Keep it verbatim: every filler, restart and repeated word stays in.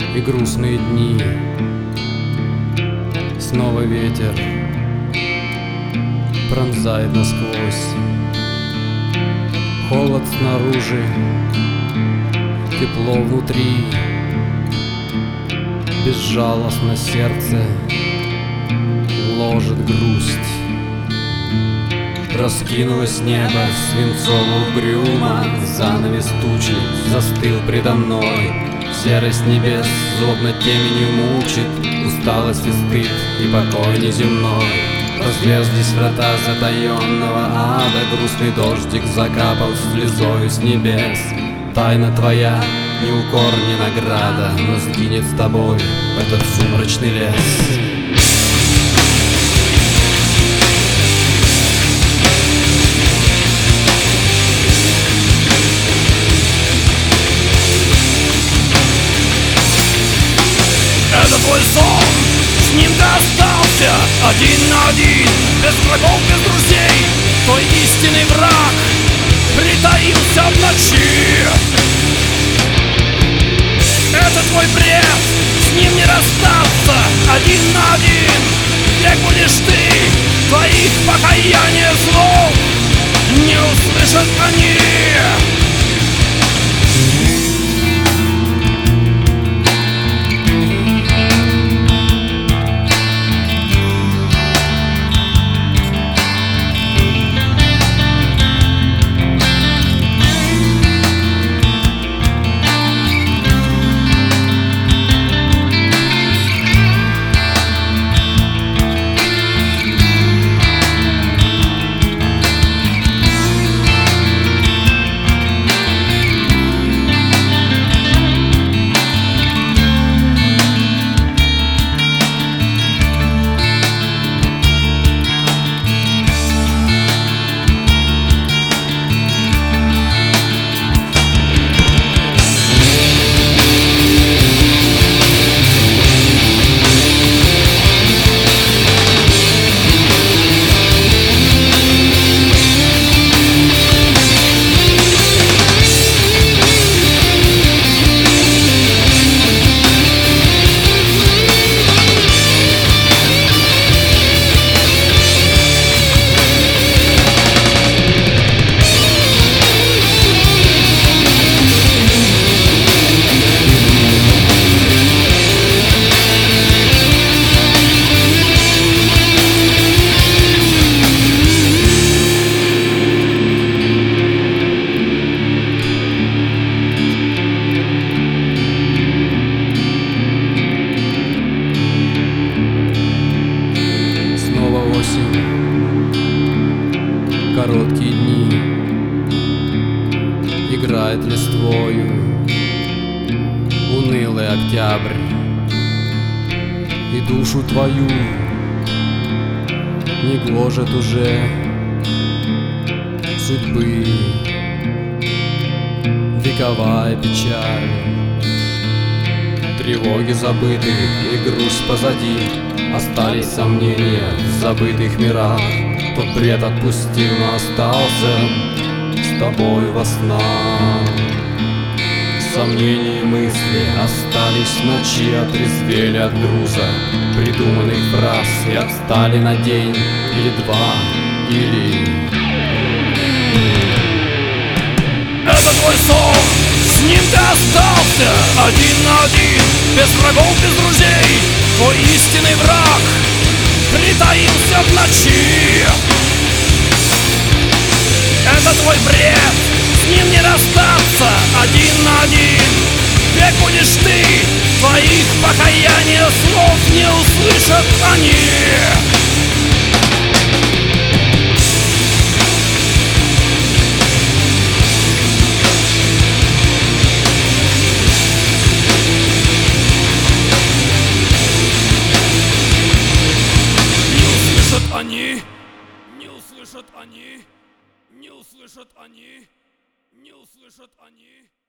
и грустные дни. Снова ветер пронзает насквозь. Холод снаружи, тепло внутри. Безжалостно сердце гложет грусть. Раскинулось небо свинцово-угрюмо, занавес тучи застыл предо мной. Серость небес злобно теменью мучит, усталость и стыд и покой неземной. Разлезлись врата затаенного ада, грустный дождик закапал слезою с небес. Тайна твоя, ни укор, ни награда, но сгинет с тобой этот сумрачный лес. Это твой сон, с ним ты остался один на один, без врагов, без друзей. Твой истинный враг притаился в ночи. Это твой бред, с ним не расстаться один на один. Век будешь ты, твоих покаяния слов не услышат они. Короткие дни играет листвою унылый октябрь, и душу твою не гложет уже судьбы вековая печаль. Тревоги забыты и грусть позади, остались сомнения в забытых мирах. Тот бред отпустил, но остался с тобой во снах. Сомнения и мысли остались в ночи, отрезвели от груза придуманных фраз и отстали на день или два, или... Это твой сон, с ним ты остался один на один, без врагов, без друзей. Твой истинный враг притаился в ночи. Это твой бред, с ним не расстаться один на один. Век будешь ты, твоих покаяния слов не услышат они. Они, не услышат они, не услышат они, не услышат они.